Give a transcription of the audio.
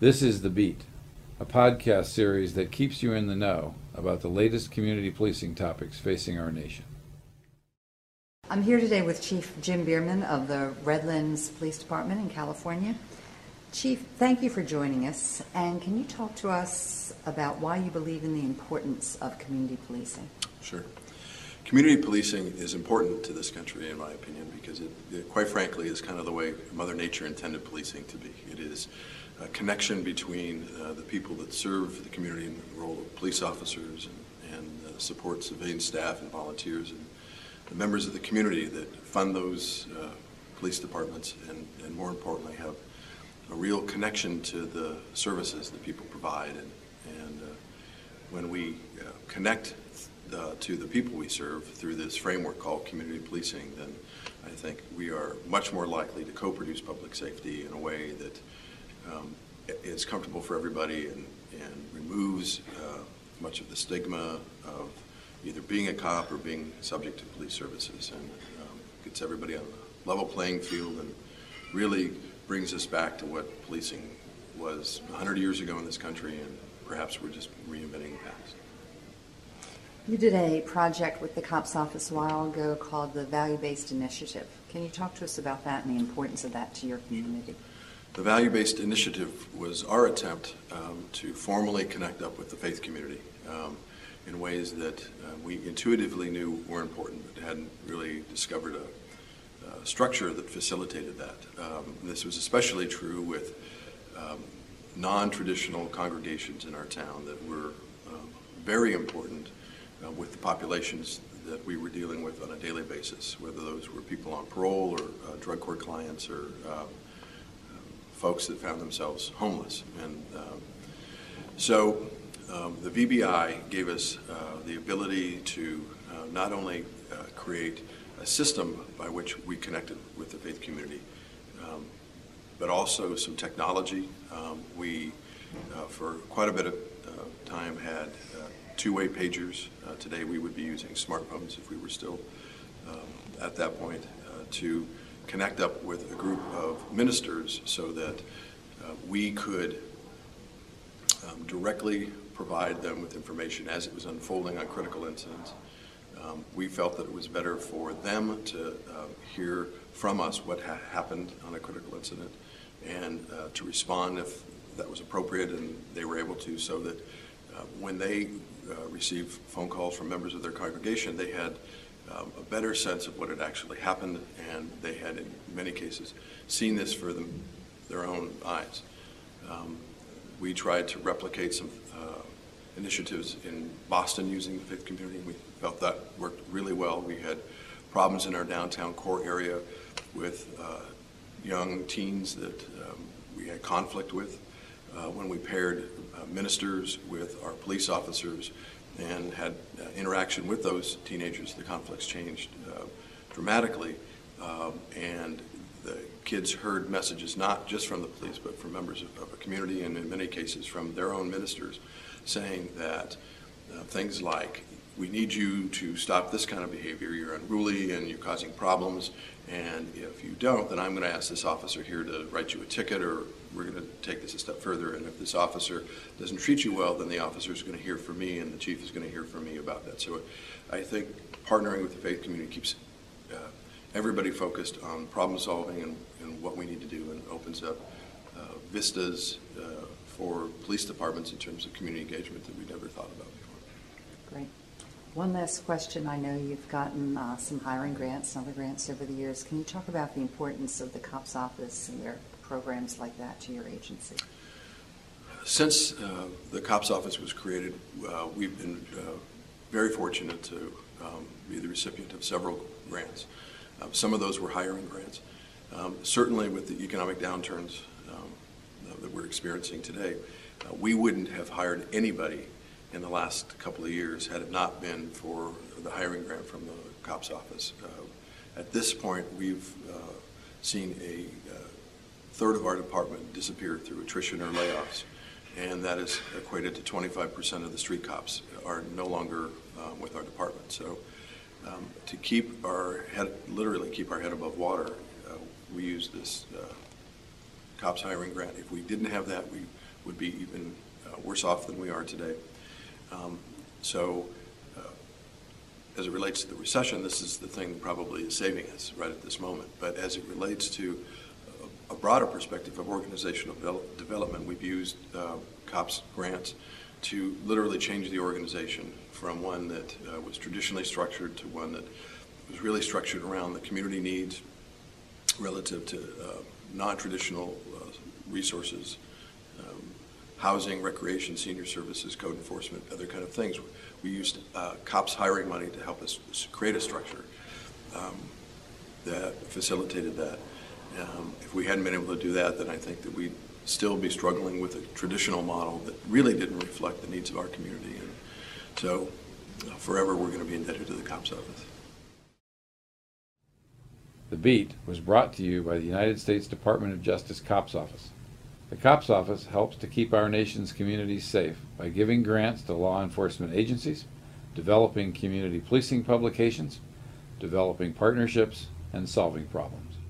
This is The Beat, a podcast series that keeps you in the know about the latest community policing topics facing our nation. I'm here today with Chief Jim Bierman of the Redlands Police Department in California. Chief, thank you for joining us, and can you talk to us about why you believe in the importance of community policing? Sure. Community policing is important to this country, in my opinion, because it quite frankly, is kind of the way Mother Nature intended policing to be. It is a connection between the people that serve the community in the role of police officers and support civilian staff and volunteers and the members of the community that fund those police departments and more importantly have a real connection to the services that people provide. And when we connect to the people we serve through this framework called community policing, then I think we are much more likely to co-produce public safety in a way that is comfortable for everybody and removes much of the stigma of either being a cop or being subject to police services, and gets everybody on a level playing field and really brings us back to what policing was 100 years ago in this country, and perhaps we're just reinventing the past. You did a project with the COPS office a while ago called the Value-Based Initiative. Can you talk to us about that and the importance of that to your community? The Value-Based Initiative was our attempt to formally connect up with the faith community in ways that we intuitively knew were important, but hadn't really discovered a structure that facilitated that. This was especially true with non-traditional congregations in our town that were very important with the populations that we were dealing with on a daily basis, whether those were people on parole or drug court clients or folks that found themselves homeless. And so the VBI gave us the ability to not only create a system by which we connected with the faith community, but also some technology. We, for quite a bit of time, had two-way pagers. Today we would be using smartphones if we were still at that point to connect up with a group of ministers so that we could directly provide them with information as it was unfolding on critical incidents. We felt that it was better for them to hear from us what happened on a critical incident and to respond if that was appropriate and they were able to, so that when they received phone calls from members of their congregation, they had a better sense of what had actually happened, and they had, in many cases, seen this for their own eyes. We tried to replicate some initiatives in Boston using the faith community, and we felt that worked really well. We had problems in our downtown core area with young teens that we had conflict with. When we paired ministers with our police officers and had interaction with those teenagers, the conflicts changed dramatically, and the kids heard messages not just from the police but from members of a community, and in many cases from their own ministers, saying that things like, we need you to stop this kind of behavior, you're unruly and you're causing problems, and if you don't, then I'm going to ask this officer here to write you a ticket, or we're going to take this a step further, and if this officer doesn't treat you well, then the officer is going to hear from me and the chief is going to hear from me about that. So I think partnering with the faith community keeps everybody focused on problem solving and what we need to do, and opens up vistas for police departments in terms of community engagement that we never thought about before. Great. One last question. I know you've gotten some hiring grants and other grants over the years. Can you talk about the importance of the COPS office and their programs like that to your agency? Since the COPS office was created, we've been very fortunate to be the recipient of several grants. Some of those were hiring grants. Certainly with the economic downturns that we're experiencing today, we wouldn't have hired anybody in the last couple of years had it not been for the hiring grant from the COPS office. At this point, we've seen a third of our department disappear through attrition or layoffs, and that is equated to 25% of the street cops are no longer with our department. So to keep our head, literally keep our head above water, we use this COPS hiring grant. If we didn't have that, we would be even worse off than we are today. So as it relates to the recession, this is the thing that probably is saving us right at this moment. But as it relates to a broader perspective of organizational development, we've used COPS grants to literally change the organization from one that was traditionally structured to one that was really structured around the community needs relative to non-traditional resources, housing, recreation, senior services, code enforcement, other kind of things. We used COPS hiring money to help us create a structure that facilitated that. If we hadn't been able to do that, then I think that we'd still be struggling with a traditional model that really didn't reflect the needs of our community. And so forever we're going to be indebted to the COPS office. The Beat was brought to you by the United States Department of Justice COPS Office. The COPS Office helps to keep our nation's communities safe by giving grants to law enforcement agencies, developing community policing publications, developing partnerships, and solving problems.